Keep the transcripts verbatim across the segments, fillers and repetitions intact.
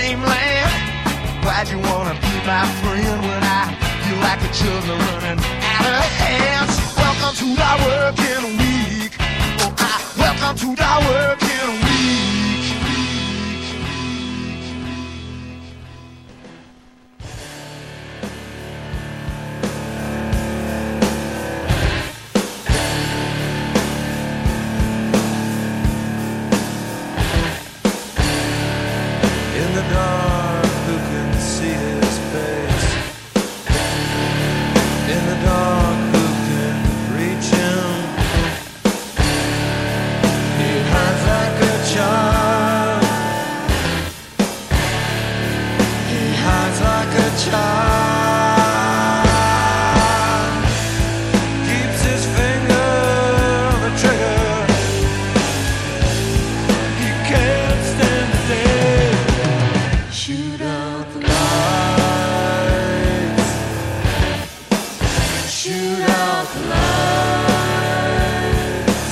dreamland. Why'd you wanna be my friend when I feel like the children are running out of hands? Welcome to the working week. Oh, I welcome to the working week. In the dark, who can see his face? In the dark, who can reach him? He hides like a child. He hides like a child. Keeps his finger on the trigger. He can't stand the day. Shoot out the lights. Shoot out the lights.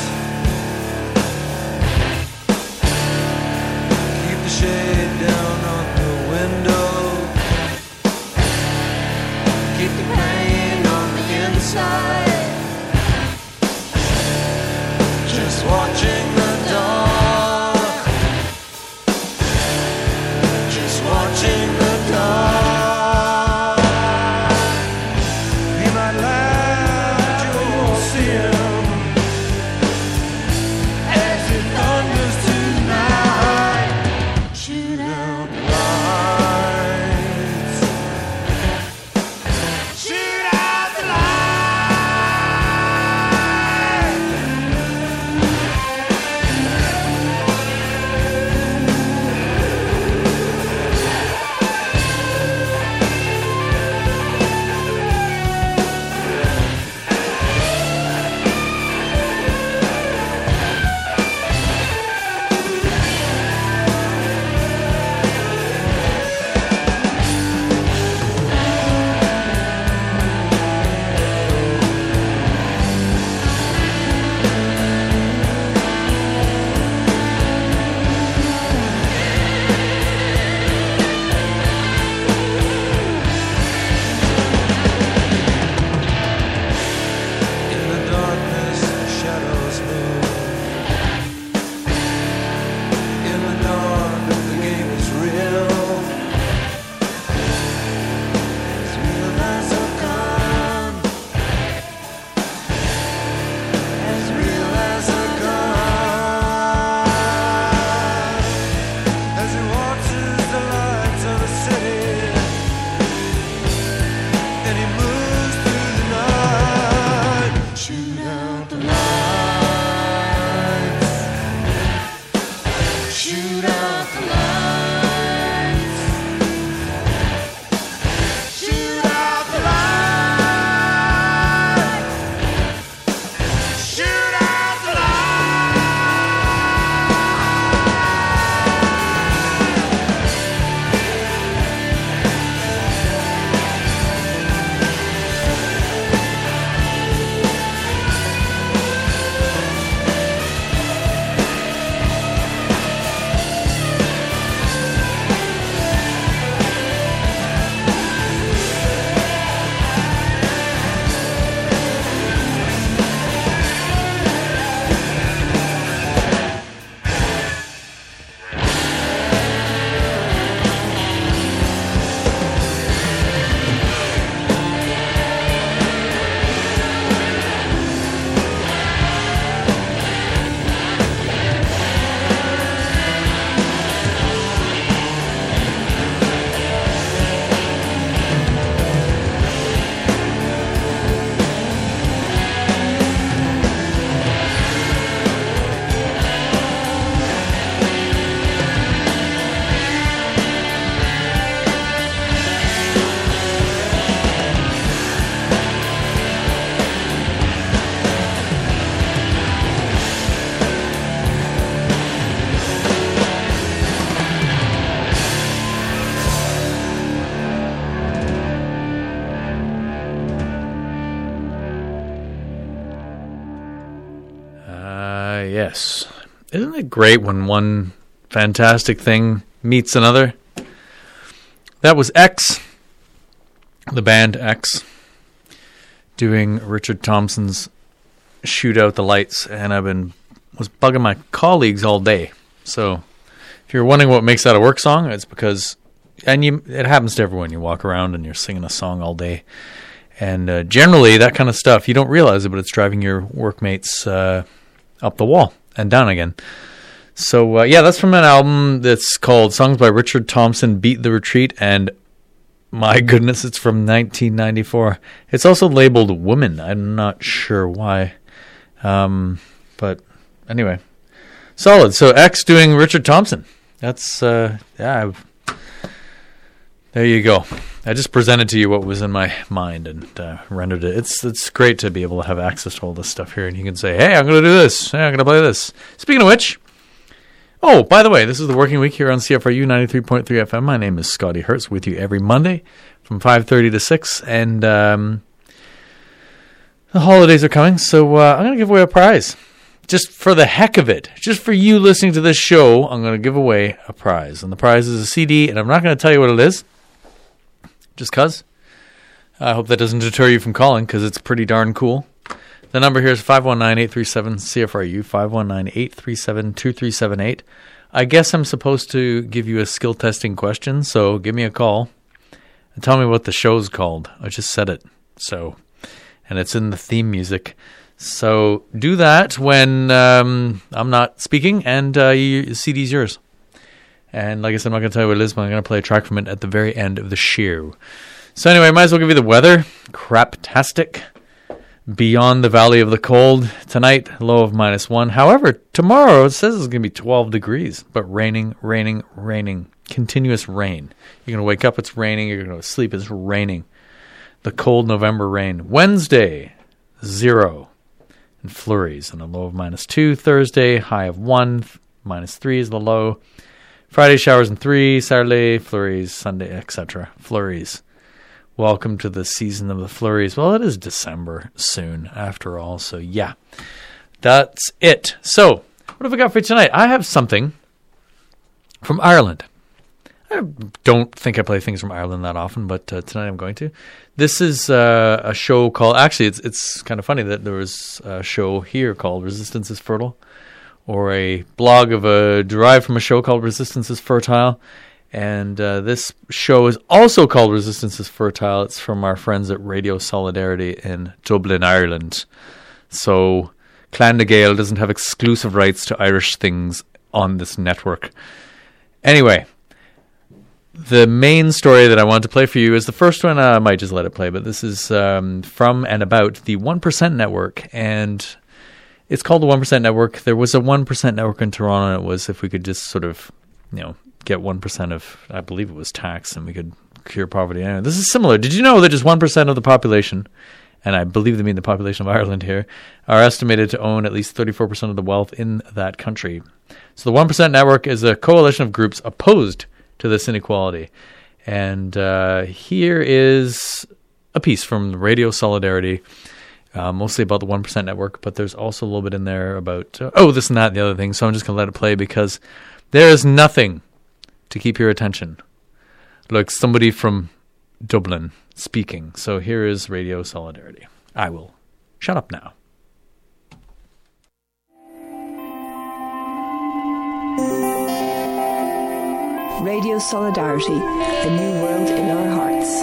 Keep the shade down on the window. Keep the rain on the inside. Just watching the dark. Just watching the dark. He might laugh, but you won't see him as it thunders tonight. Shoot out the lights. Shoot out the lights. In the darkness, shadows move. In the dark, the game is real. As real as a gun. As real as a gun. As he watches the lights of the city. And he moves through the night. Shoot out the lights. Shoot out the lights. Shoot out the lights. Shoot out the Yes. Isn't it great when one fantastic thing meets another? That was X, the band X, doing Richard Thompson's Shoot Out the Lights, and I've been was bugging my colleagues all day. So if you're wondering what makes that a work song, it's because, and you, it happens to everyone. You walk around and you're singing a song all day, and uh, generally that kind of stuff, you don't realize it, but it's driving your workmates uh, up the wall and down again. So uh, yeah, that's from an album that's called Songs by Richard Thompson, Beat the Retreat, and my goodness, it's from nineteen ninety-four. It's also labeled Woman. I'm not sure why. Um, but anyway, solid. So X doing Richard Thompson. That's, uh, yeah, I've, there you go. I just presented to you what was in my mind and uh, rendered it. It's it's great to be able to have access to all this stuff here, and you can say, hey, I'm going to do this. Hey, I'm going to play this. Speaking of which, oh, by the way, this is the Working Week here on C F R U ninety-three point three F M. My name is Scotty Hertz, with you every Monday from five thirty to six, and um, the holidays are coming, so uh, I'm going to give away a prize. Just for the heck of it, just for you listening to this show, I'm going to give away a prize. And the prize is a C D, and I'm not going to tell you what it is, just because. I hope that doesn't deter you from calling, because it's pretty darn cool. The number here is five one nine, eight three seven, C F R U, five one nine, eight three seven, two three seven eight. I guess I'm supposed to give you a skill testing question, so give me a call and tell me what the show's called. I just said it, so, and it's in the theme music. So do that when um, I'm not speaking, and uh, your C D's yours. And like I said, I'm not going to tell you what it is, but I'm going to play a track from it at the very end of the show. So anyway, might as well give you the weather. Craptastic. Beyond the Valley of the Cold. Tonight, low of minus one. However, tomorrow it says it's going to be twelve degrees, but raining, raining, raining. Continuous rain. You're going to wake up, it's raining. You're going to sleep, it's raining. The cold November rain. Wednesday, zero. And flurries and a low of minus two. Thursday, high of one. Minus three is the low. Friday, showers and three. Saturday, flurries. Sunday, et cetera. Flurries. Welcome to the season of the flurries. Well, it is December soon, after all. So, yeah, that's it. So, what have I got for you tonight? I have something from Ireland. I don't think I play things from Ireland that often, but uh, tonight I'm going to. This is uh, a show called... Actually, it's it's kind of funny that there was a show here called Resistance is Fertile, or a blog of a derived from a show called Resistance is Fertile. And uh, this show is also called Resistance is Fertile. It's from our friends at Radio Solidarity in Dublin, Ireland. So Clan na Gael doesn't have exclusive rights to Irish things on this network. Anyway, the main story that I want to play for you is the first one. I might just let it play, but this is um, from and about the one percent Network. And it's called the one percent Network. There was a one percent Network in Toronto, and it was if we could just sort of, you know, get one percent of, I believe it was tax, and we could cure poverty. Anyway, this is similar. Did you know that just one percent of the population, and I believe they mean the population of Ireland here, are estimated to own at least thirty-four percent of the wealth in that country? So the one percent Network is a coalition of groups opposed to this inequality. And uh, here is a piece from Radio Solidarity, uh, mostly about the one percent Network, but there's also a little bit in there about, uh, oh, this and that and the other thing. So I'm just going to let it play because there is nothing to keep your attention like somebody from Dublin speaking. So here is Radio Solidarity. I will shut up now. Radio Solidarity, the new world in our hearts.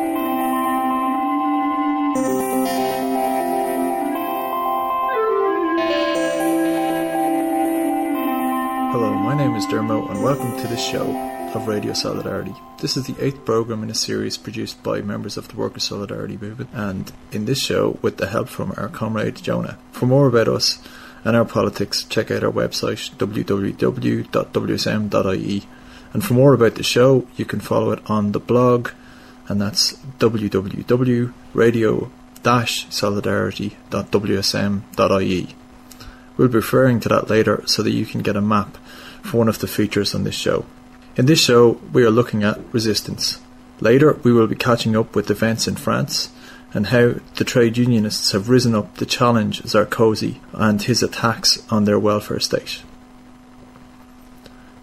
Hello, my name is Dermo and welcome to this show of Radio Solidarity. This is the eighth programme in a series produced by members of the Workers' Solidarity Movement, and in this show with the help from our comrade Jonah. For more about us and our politics, check out our website w w w dot w s m dot i e, and for more about the show you can follow it on the blog, and that's w w w dot radio dash solidarity dot w s m dot i e. We'll be referring to that later so that you can get a map for one of the features on this show. In this show, we are looking at resistance. Later, we will be catching up with events in France and how the trade unionists have risen up to challenge Sarkozy and his attacks on their welfare state.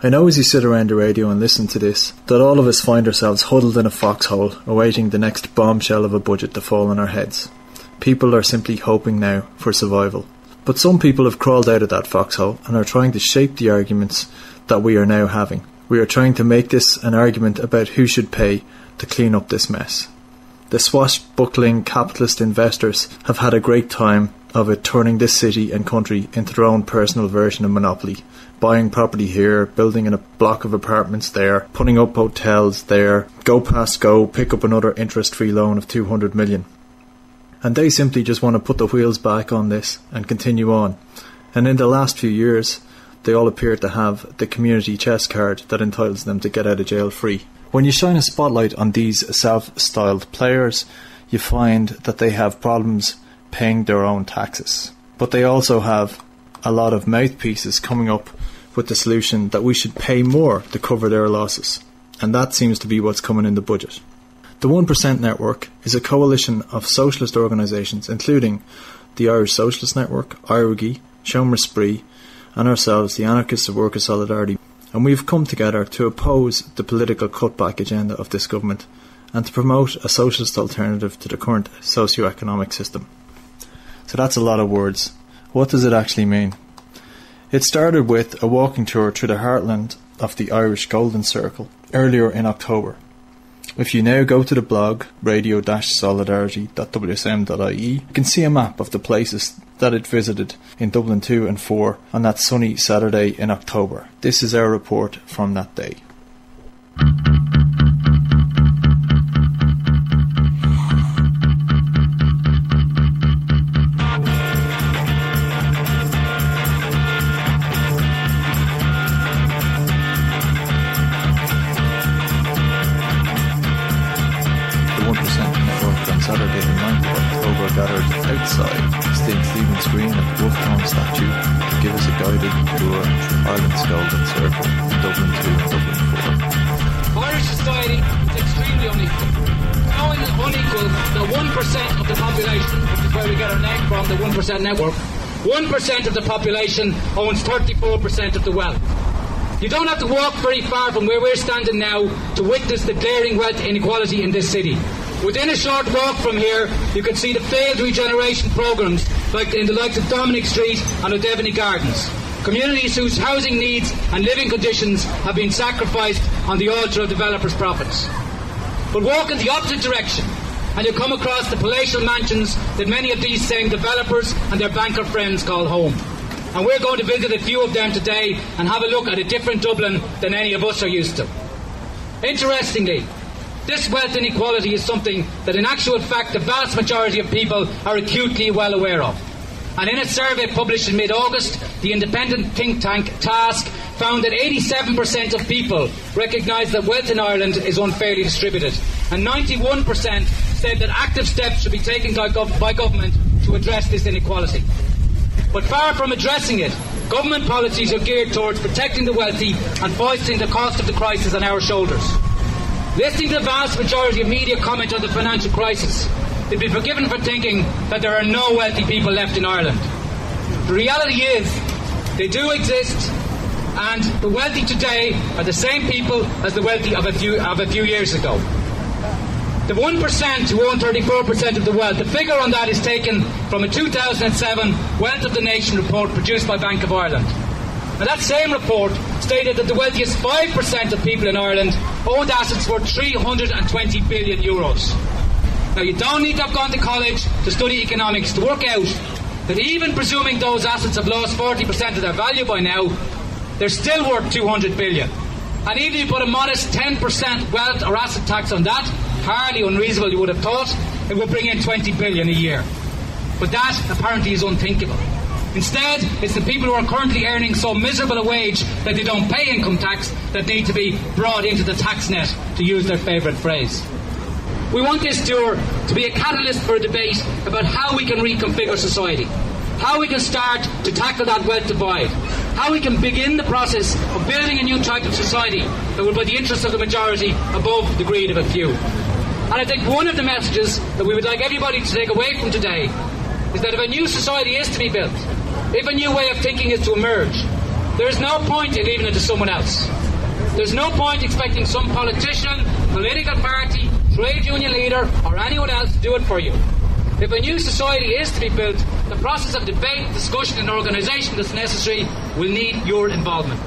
I know as you sit around the radio and listen to this, that all of us find ourselves huddled in a foxhole, awaiting the next bombshell of a budget to fall on our heads. People are simply hoping now for survival. But some people have crawled out of that foxhole and are trying to shape the arguments that we are now having. We are trying to make this an argument about who should pay to clean up this mess. The swashbuckling capitalist investors have had a great time of it, turning this city and country into their own personal version of monopoly, buying property here, building in a block of apartments there, putting up hotels there, go past go, pick up another interest-free loan of two hundred million. And they simply just want to put the wheels back on this and continue on. And in the last few years, they all appear to have the community chest card that entitles them to get out of jail free. When you shine a spotlight on these self-styled players, you find that they have problems paying their own taxes. But they also have a lot of mouthpieces coming up with the solution that we should pay more to cover their losses. And that seems to be what's coming in the budget. The one percent Network is a coalition of socialist organisations, including the Irish Socialist Network, I R U G I, Seomra Spree, and ourselves, the Anarchists of Workers' Solidarity. And we've come together to oppose the political cutback agenda of this government and to promote a socialist alternative to the current socio-economic system. So that's a lot of words. What does it actually mean? It started with a walking tour through the heartland of the Irish Golden Circle earlier in October. If you now go to the blog radio dash solidarity dot w s m dot i e, you can see a map of the places that it visited in Dublin two and four on that sunny Saturday in October. This is our report from that day. Saturday the ninth of October gathered outside St. Stephen's Green at the Wolftown statue to give us a guided tour through Ireland's Golden Circle in Dublin two and Dublin four. Irish society is extremely unequal. So unequal that one percent of the population, which is where we get our name from, the one percent network, one percent of the population owns thirty-four percent of the wealth. You don't have to walk very far from where we're standing now to witness the glaring wealth inequality in this city. Within a short walk from here, you can see the failed regeneration programmes like in the likes of Dominic Street and O'Devaney Gardens. Communities whose housing needs and living conditions have been sacrificed on the altar of developers' profits. But walk in the opposite direction and you'll come across the palatial mansions that many of these same developers and their banker friends call home. And we're going to visit a few of them today and have a look at a different Dublin than any of us are used to. Interestingly, this wealth inequality is something that in actual fact the vast majority of people are acutely well aware of. And in a survey published in mid-August, the independent think tank TASC found that eighty-seven percent of people recognise that wealth in Ireland is unfairly distributed, and ninety-one percent said that active steps should be taken by, gov- by government to address this inequality. But far from addressing it, government policies are geared towards protecting the wealthy and foisting the cost of the crisis on our shoulders. Listening to the vast majority of media comment on the financial crisis, they'd be forgiven for thinking that there are no wealthy people left in Ireland. The reality is, they do exist, and the wealthy today are the same people as the wealthy of a few, of a few years ago. The one percent who own thirty-four percent of the wealth, the figure on that is taken from a two thousand seven Wealth of the Nation report produced by Bank of Ireland. And that same report stated that the wealthiest five percent of people in Ireland owned assets worth three hundred twenty billion euros. Now, you don't need to have gone to college to study economics to work out that even presuming those assets have lost forty percent of their value by now, they're still worth two hundred billion. And even if you put a modest ten percent wealth or asset tax on that, hardly unreasonable you would have thought, it would bring in twenty billion a year. But that apparently is unthinkable. Instead, it's the people who are currently earning so miserable a wage that they don't pay income tax that need to be brought into the tax net, to use their favourite phrase. We want this tour to be a catalyst for a debate about how we can reconfigure society, how we can start to tackle that wealth divide, how we can begin the process of building a new type of society that will put the interests of the majority above the greed of a few. And I think one of the messages that we would like everybody to take away from today is that if a new society is to be built, if a new way of thinking is to emerge, There's no point in leaving it to someone else. There's no point expecting some politician, political party, trade union leader, or anyone else to do it for you. If a new society is to be built, the process of debate, discussion and organisation that's necessary will need your involvement.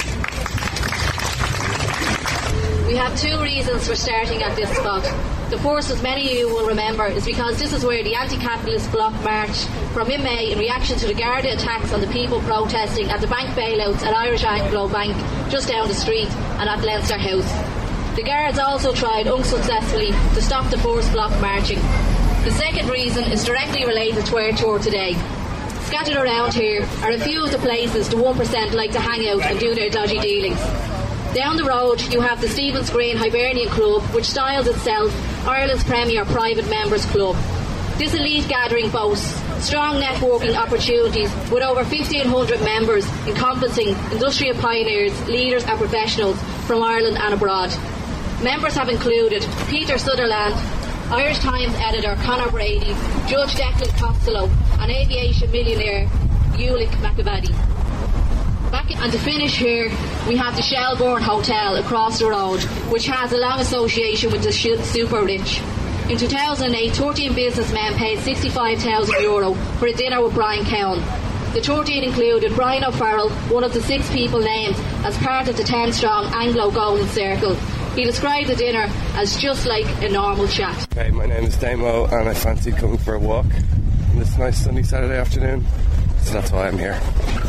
We have two reasons for starting at this spot. The first, as many of you will remember, is because this is where the anti-capitalist bloc marched from in May in reaction to the Garda attacks on the people protesting at the bank bailouts at Irish Anglo Bank just down the street and at Leinster House. The Guards also tried unsuccessfully to stop the first bloc marching. The second reason is directly related to our tour today. Scattered around here are a few of the places the one percent like to hang out and do their dodgy dealings. Down the road you have the Stephen's Green Hibernian Club, which styles itself Ireland's premier private members club. This elite gathering boasts strong networking opportunities with over fifteen hundred members encompassing industrial pioneers, leaders and professionals from Ireland and abroad. Members have included Peter Sutherland, Irish Times editor Conor Brady, Judge Declan Costello and aviation millionaire Ulick McAvady. Back in, and to finish here, we have the Shelbourne Hotel across the road, which has a long association with the super rich. In two thousand eight, thirteen businessmen paid sixty-five thousand euro for a dinner with Brian Cowan. The thirteen included Brian O'Farrell, one of the six people named as part of the ten-strong Anglo Golden Circle. He described the dinner as just like a normal chat. Hey, my name is Damo and I fancied coming for a walk on this nice sunny Saturday afternoon, so that's why I'm here.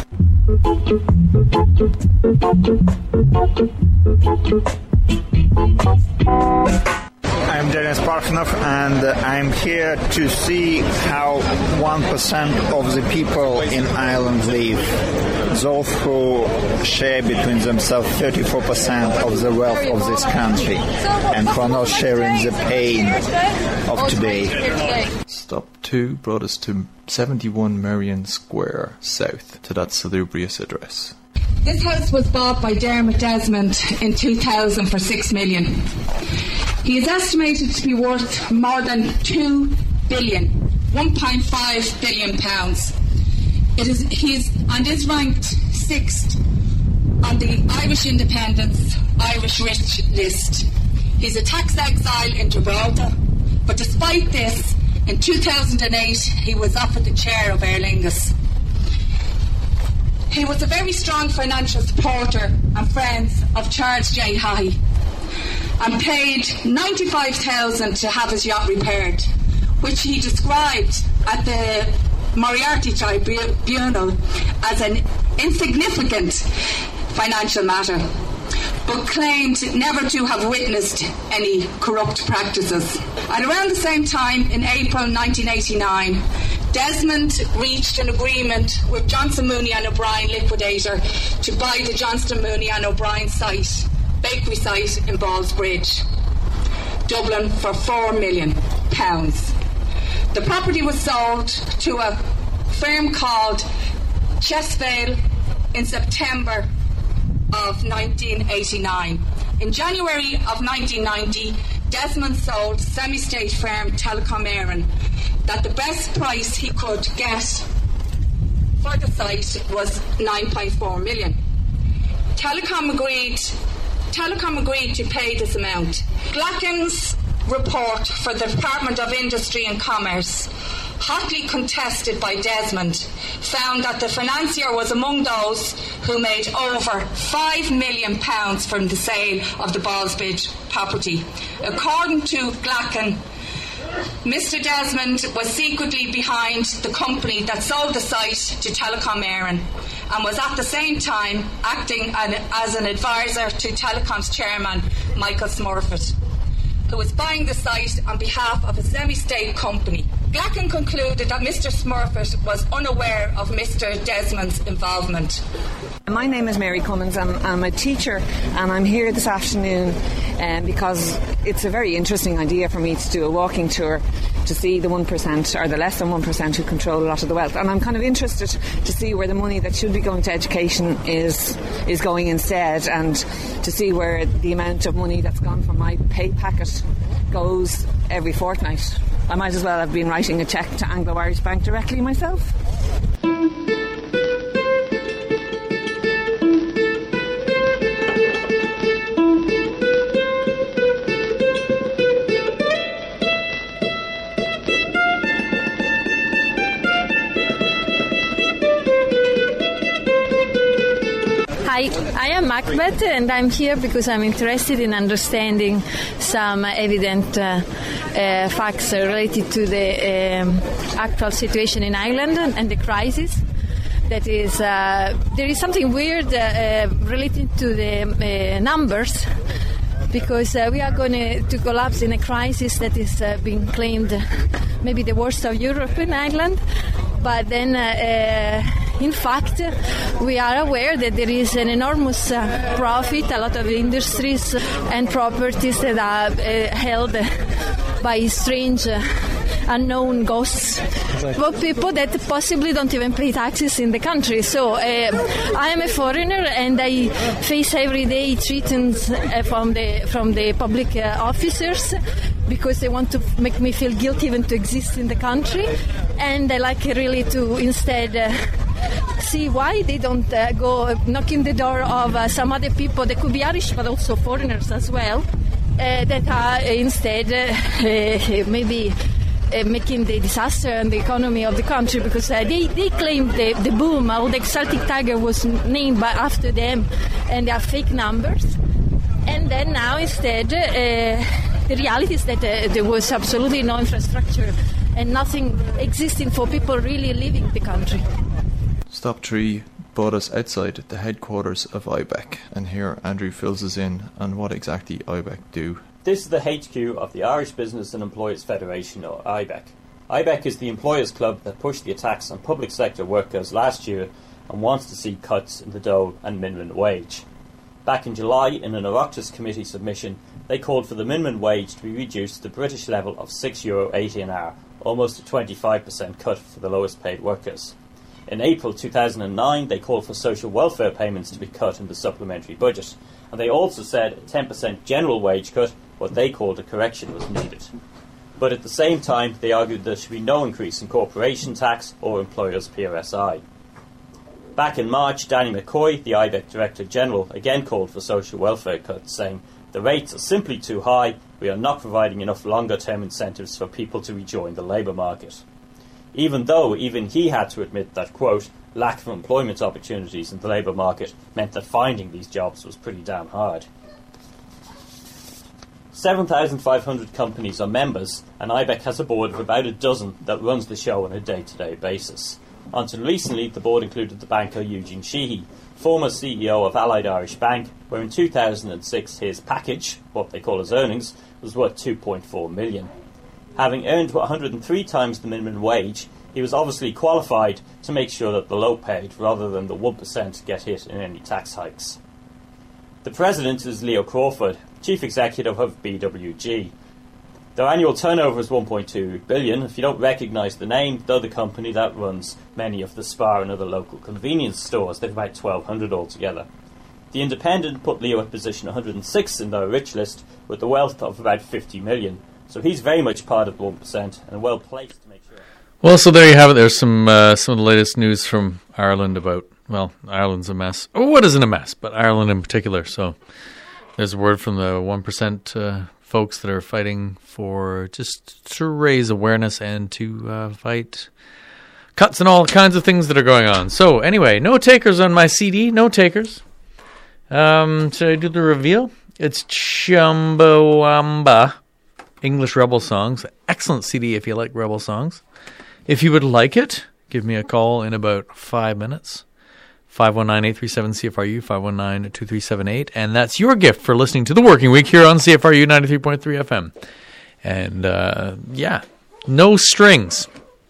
I'm Dennis Parfinoff and uh, I'm here to see how one percent of the people in Ireland live. Those who share between themselves thirty-four percent of the wealth of this country and who are not sharing the pain of today. Stop two brought us to seventy-one Merrion Square South to that salubrious address. This house was bought by Dermot Desmond in two thousand for six million. He is estimated to be worth more than two billion, one point five billion pounds. It is he's and is ranked sixth on the Irish Independence Irish Rich list. He's a tax exile in Gibraltar, but despite this, in two thousand eight he was offered the chair of Aer Lingus. He was a very strong financial supporter and friend of Charles J. High and paid ninety-five thousand dollars to have his yacht repaired, which he described at the Moriarty Tribunal as an insignificant financial matter, but claimed never to have witnessed any corrupt practices. At around the same time, in April nineteen eighty-nine, Desmond reached an agreement with Johnson Mooney and O'Brien Liquidator to buy the Johnson Mooney and O'Brien site, bakery site in Ballsbridge, Dublin, for four million pounds. The property was sold to a firm called Chesvale in September of nineteen eighty-nine. In January of nineteen ninety, Desmond sold semi-state firm Telecom Éireann that the best price he could get for the site was nine point four million. Telecom agreed Telecom agreed to pay this amount. Glacken's report for the Department of Industry and Commerce, hotly contested by Desmond, found that the financier was among those who made over five million pounds from the sale of the Ballsbridge property. According to Glacken, Mister Desmond was secretly behind the company that sold the site to Telecom Éireann and was at the same time acting as an advisor to Telecom's chairman, Michael Smurfett, who was buying the site on behalf of a semi-state company. Glacken concluded that Mister Smurfett was unaware of Mister Desmond's involvement. My name is Mary Cummins. I'm, I'm a teacher and I'm here this afternoon um, because it's a very interesting idea for me to do a walking tour to see the one percent or the less than one percent who control a lot of the wealth. And I'm kind of interested to see where the money that should be going to education is is going instead, and to see where the amount of money that's gone from my pay packet goes every fortnight. I might as well have been writing a cheque to Anglo-Irish Bank directly myself. Macbeth, and I'm here because I'm interested in understanding some evident uh, uh, facts related to the um, actual situation in Ireland and the crisis. That is, uh, there is something weird uh, uh, related to the uh, numbers, because uh, we are going to, to collapse in a crisis that is uh, being claimed maybe the worst of Europe in Ireland. But then, uh, uh, in fact, we are aware that there is an enormous uh, profit, a lot of industries and properties that are uh, held by strange, uh, unknown ghosts. Well, people that possibly don't even pay taxes in the country. So uh, I am a foreigner, and I face every day treatments uh, from the from the public uh, officers because they want to make me feel guilty even to exist in the country, and I like really to instead uh, see why they don't uh, go knocking the door of uh, some other people. They could be Irish, but also foreigners as well, uh, that are instead uh, uh, maybe. Uh, making the disaster and the economy of the country, because uh, they, they claim the, the boom, or the Celtic Tiger was named by, after them, and they are fake numbers. And then now instead, uh, the reality is that uh, there was absolutely no infrastructure and nothing existing for people really living the country. Stop three brought us outside the headquarters of I B E C, and here Andrew fills us in on what exactly I B E C do. This is the H Q of the Irish Business and Employers Federation, or I B E C. I B E C is the employers' club that pushed the attacks on public sector workers last year and wants to see cuts in the dole and minimum wage. Back in July, in an Oireachtas committee submission, they called for the minimum wage to be reduced to the British level of six euro eighty an hour, almost a twenty-five percent cut for the lowest paid workers. In April two thousand nine, they called for social welfare payments to be cut in the supplementary budget, and they also said a ten percent general wage cut, what they called a correction, was needed. But at the same time, they argued there should be no increase in corporation tax or employers' P R S I. Back in March, Danny McCoy, the I B E C Director General, again called for social welfare cuts, saying, "The rates are simply too high. We are not providing enough longer-term incentives for people to rejoin the labour market." Even though even he had to admit that, quote, lack of employment opportunities in the labour market meant that finding these jobs was pretty damn hard. seven thousand five hundred companies are members, and I B E C has a board of about a dozen that runs the show on a day-to-day basis. Until recently, the board included the banker Eugene Sheehy, former C E O of Allied Irish Bank, where in two thousand six his package, what they call his earnings, was worth two point four million dollars. Having earned one hundred three times the minimum wage, he was obviously qualified to make sure that the low-paid, rather than the one percent, get hit in any tax hikes. The president is Leo Crawford, chief executive of B W G. Their annual turnover is one point two billion dollars. If you don't recognise the name, they're the company that runs many of the Spar and other local convenience stores. They've about twelve hundred altogether. The Independent put Leo at position one hundred six in their rich list, with a wealth of about fifty million dollars. So he's very much part of the one percent and well placed to make sure. Well, so there you have it. There's some uh, some of the latest news from Ireland about, well, Ireland's a mess. Oh, what isn't a mess, but Ireland in particular. So there's a word from the one percent uh, folks that are fighting for just to raise awareness and to uh, fight cuts and all kinds of things that are going on. So anyway, no takers on my C D. No takers. Um, should I do the reveal? It's Chumbawamba. English Rebel Songs. Excellent C D if you like Rebel songs. If you would like it, give me a call in about five minutes. five one nine, eight three seven, C F R U, five one nine, two three seven eight. And that's your gift for listening to The Working Week here on C F R U ninety-three point three F M. And, uh, yeah, no strings.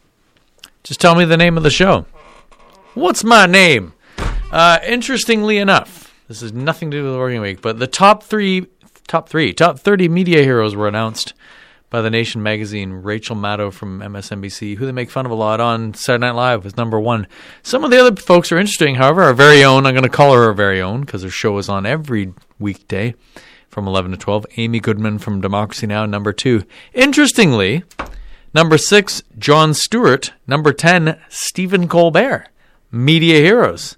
Just tell me the name of the show. What's my name? Uh, interestingly enough, this has nothing to do with The Working Week, but the top three... Top three, top thirty media heroes were announced by The Nation magazine. Rachel Maddow from M S N B C, who they make fun of a lot on Saturday Night Live, was number one. Some of the other folks are interesting, however. Our very own, I'm going to call her our very own, because her show is on every weekday from eleven to twelve. Amy Goodman from Democracy Now!, number two. Interestingly, number six, Jon Stewart. Number ten, Stephen Colbert. Media heroes.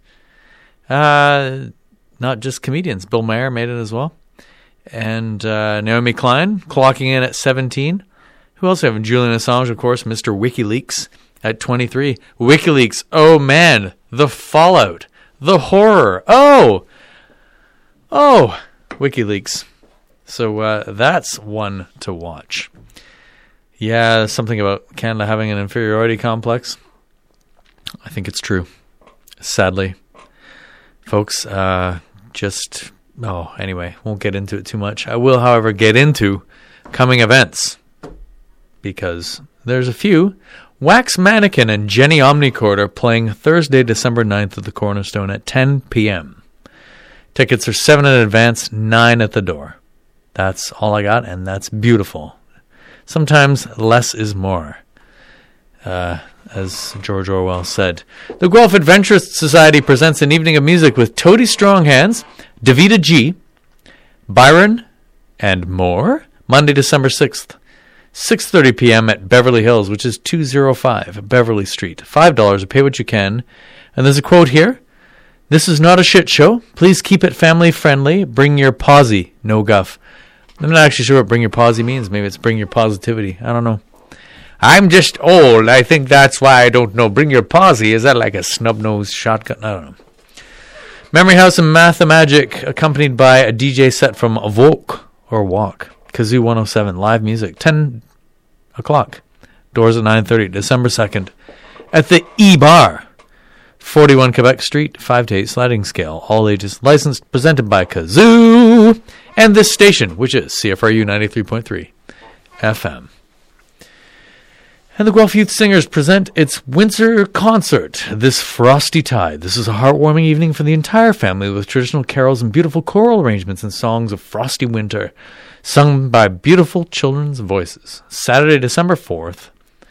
Uh, not just comedians. Bill Maher made it as well. And uh, Naomi Klein clocking in at seventeen. Who else have? Julian Assange, of course, Mister WikiLeaks at twenty-three. WikiLeaks, oh man, the fallout, the horror. Oh, Oh, WikiLeaks. So uh, that's one to watch. Yeah, something about Canada having an inferiority complex. I think it's true. Sadly. Folks, uh, just... Oh, anyway, won't get into it too much. I will, however, get into coming events. Because there's a few. Wax Mannequin and Jenny Omnicord are playing Thursday, December ninth at the Cornerstone at ten p.m. Tickets are seven in advance, nine at the door. That's all I got, and that's beautiful. Sometimes less is more, uh, as George Orwell said. The Guelph Adventurist Society presents an evening of music with Toady Stronghands, Davida G, Byron, and more. Monday, December sixth, six thirty p.m. at Beverly Hills, which is two oh five Beverly Street. five dollars, pay what you can. And there's a quote here. This is not a shit show. Please keep it family friendly. Bring your posy, no guff. I'm not actually sure what bring your posy means. Maybe it's bring your positivity. I don't know. I'm just old. I think that's why I don't know. Bring your posy. Is that like a snub-nosed shotgun? I don't know. Memory House and Mathemagic, accompanied by a D J set from Vogue or Walk. Kazoo one oh seven, live music, ten o'clock. Doors at nine thirty, December second. At the E-Bar, forty-one Quebec Street, five to eight sliding scale. All ages licensed, presented by Kazoo. And this station, which is C F R U ninety-three point three F M. And the Guelph Youth Singers present its winter concert this frosty tide. This is a heartwarming evening for the entire family with traditional carols and beautiful choral arrangements and songs of frosty winter, sung by beautiful children's voices. Saturday, December fourth,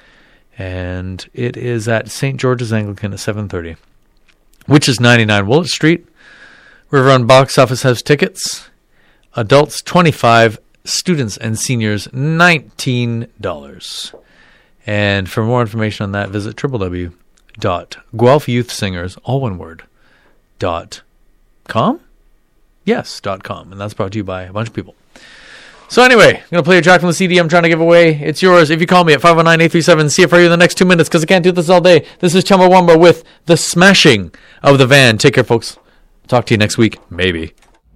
and it is at Saint George's Anglican at seven thirty, which is ninety-nine Willett Street. River Run Box Office has tickets. Adults twenty-five dollars, students and seniors nineteen dollars. And for more information on that, visit w w w dot guelph youth singers, all one word, dot com? Yes, dot com. And that's brought to you by a bunch of people. So anyway, I'm going to play a track from the C D I'm trying to give away. It's yours if you call me at five oh nine, eight three seven, C F R U in the next two minutes, because I can't do this all day. This is Chumbawamba with The Smashing of the Van. Take care, folks. Talk to you next week. Maybe.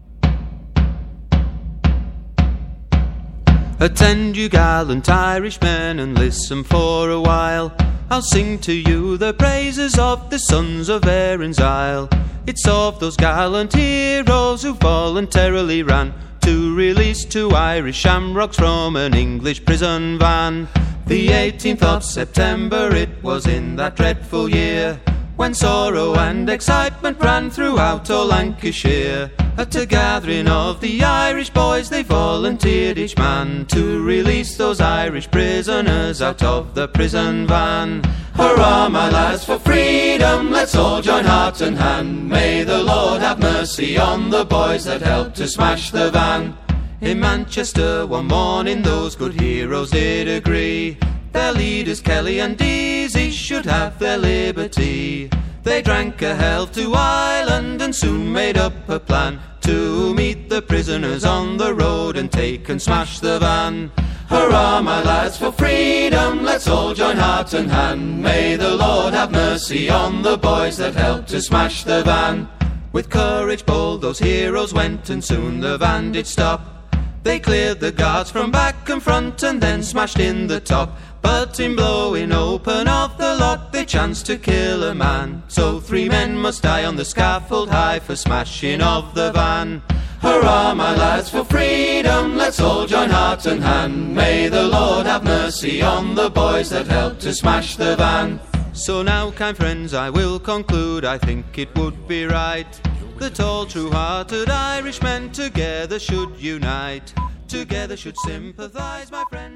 Attend, you gallant Irishmen, and listen for a while. I'll sing to you the praises of the sons of Erin's Isle. It's of those gallant heroes who voluntarily ran to release two Irish shamrocks from an English prison van. The eighteenth of September, it was in that dreadful year, when sorrow and excitement ran throughout all Lancashire. At a gathering of the Irish boys, they volunteered each man to release those Irish prisoners out of the prison van. Hurrah, my lads, for freedom, let's all join heart and hand. May the Lord have mercy on the boys that helped to smash the van. In Manchester one morning those good heroes did agree, their leaders Kelly and Deasy should have their liberty. They drank a health to Ireland and soon made up a plan to meet the prisoners on the road and take and smash the van. Hurrah, my lads, for freedom, let's all join heart and hand. May the Lord have mercy on the boys that helped to smash the van. With courage bold those heroes went, and soon the van did stop. They cleared the guards from back and front and then smashed in the top. But in blowing open of the lock they chanced to kill a man. So three men must die on the scaffold high for smashing of the van. Hurrah, my lads, for freedom, let's all join heart and hand. May the Lord have mercy on the boys that helped to smash the van. So now, kind friends, I will conclude, I think it would be right that all true-hearted Irishmen together should unite. Together should sympathise, my friend.